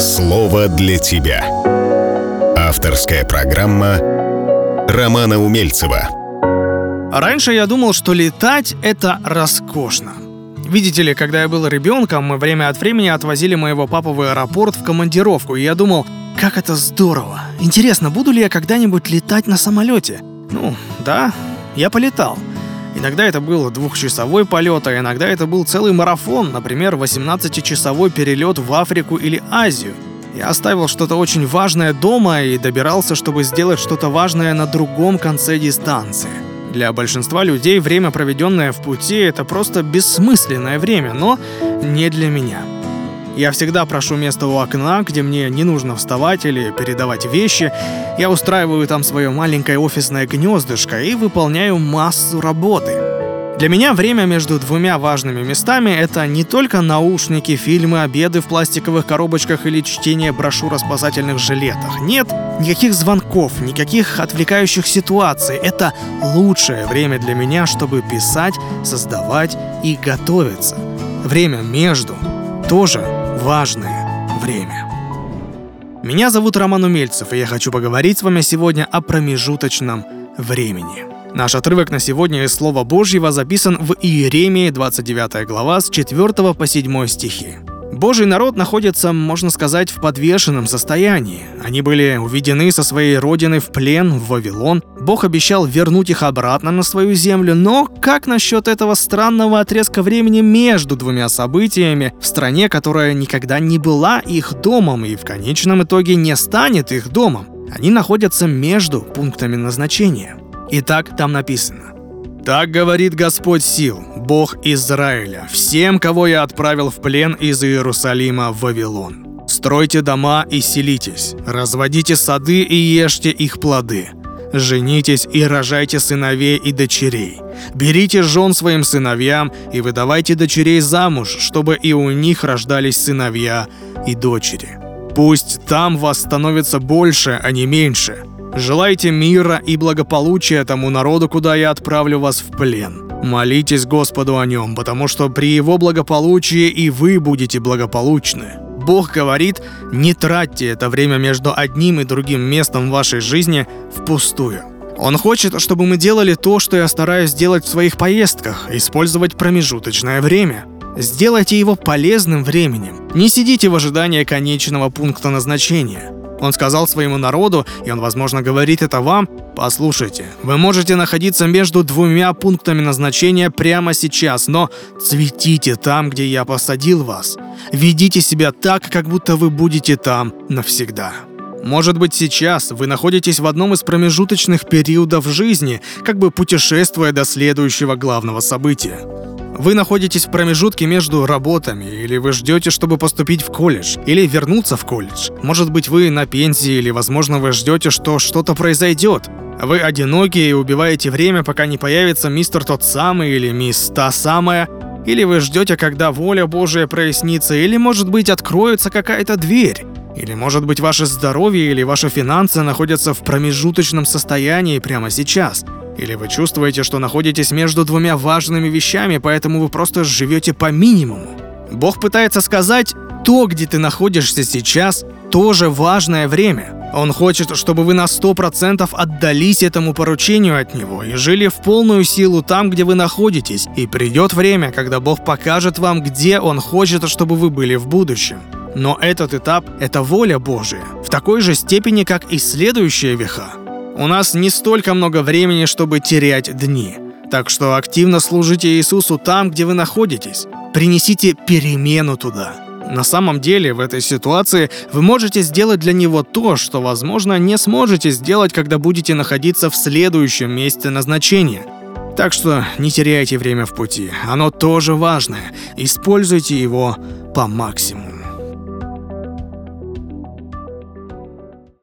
Слово для тебя. Авторская программа Романа Умельцева. Раньше я думал, что летать — это роскошно. Видите ли, когда я был ребенком, мы время от времени отвозили моего папу в аэропорт в командировку, и я думал, как это здорово. Интересно, буду ли я когда-нибудь летать на самолете? Да, я полетал. Иногда это был 2-часовой полет, а иногда это был целый марафон, например, 18-часовой перелет в Африку или Азию. Я оставил что-то очень важное дома и добирался, чтобы сделать что-то важное на другом конце дистанции. Для большинства людей время, проведенное в пути, это просто бессмысленное время, но не для меня. Я всегда прошу место у окна, где мне не нужно вставать или передавать вещи. Я устраиваю там свое маленькое офисное гнездышко и выполняю массу работы. Для меня время между двумя важными местами — это не только наушники, фильмы, обеды в пластиковых коробочках или чтение брошюр о спасательных жилетах. Нет никаких звонков, никаких отвлекающих ситуаций. Это лучшее время для меня, чтобы писать, создавать и готовиться. Время между — тоже важное время. Меня зовут Роман Умельцев, и я хочу поговорить с вами сегодня о промежуточном времени. Наш отрывок на сегодня из Слова Божьего записан в Иеремии, 29 глава, с 4 по 7 стихи. Божий народ находится, можно сказать, в подвешенном состоянии. Они были уведены со своей родины в плен в Вавилон. Бог обещал вернуть их обратно на свою землю, но как насчет этого странного отрезка времени между двумя событиями в стране, которая никогда не была их домом и в конечном итоге не станет их домом? Они находятся между пунктами назначения. Итак, там написано: «Так говорит Господь сил, Бог Израиля, всем, кого я отправил в плен из Иерусалима в Вавилон. Стройте дома и селитесь, разводите сады и ешьте их плоды. Женитесь и рожайте сыновей и дочерей. Берите жен своим сыновьям и выдавайте дочерей замуж, чтобы и у них рождались сыновья и дочери. Пусть там вас становится больше, а не меньше. Желайте мира и благополучия тому народу, куда я отправлю вас в плен. Молитесь Господу о нем, потому что при его благополучии и вы будете благополучны». Бог говорит: не тратьте это время между одним и другим местом в вашей жизни впустую. Он хочет, чтобы мы делали то, что я стараюсь делать в своих поездках, использовать промежуточное время. Сделайте его полезным временем. Не сидите в ожидании конечного пункта назначения. Он сказал своему народу, и он, возможно, говорит это вам: послушайте, вы можете находиться между двумя пунктами назначения прямо сейчас, но цветите там, где я посадил вас. Ведите себя так, как будто вы будете там навсегда. Может быть, сейчас вы находитесь в одном из промежуточных периодов жизни, как бы путешествуя до следующего главного события. Вы находитесь в промежутке между работами, или вы ждете, чтобы поступить в колледж, или вернуться в колледж. Может быть, вы на пенсии, или, возможно, вы ждете, что что-то произойдет. Вы одиноки и убиваете время, пока не появится мистер тот самый или мисс та самая. Или вы ждете, когда воля Божия прояснится, или, может быть, откроется какая-то дверь. Или, может быть, ваше здоровье или ваши финансы находятся в промежуточном состоянии прямо сейчас. Или вы чувствуете, что находитесь между двумя важными вещами, поэтому вы просто живете по минимуму. Бог пытается сказать: то, где ты находишься сейчас, тоже важное время. Он хочет, чтобы вы на 100% отдались этому поручению от Него и жили в полную силу там, где вы находитесь. И придет время, когда Бог покажет вам, где Он хочет, чтобы вы были в будущем. Но этот этап — это воля Божия, в такой же степени, как и следующие века. У нас не столько много времени, чтобы терять дни. Так что активно служите Иисусу там, где вы находитесь. Принесите перемену туда. На самом деле, в этой ситуации вы можете сделать для Него то, что, возможно, не сможете сделать, когда будете находиться в следующем месте назначения. Так что не теряйте время в пути. Оно тоже важное. Используйте его по максимуму.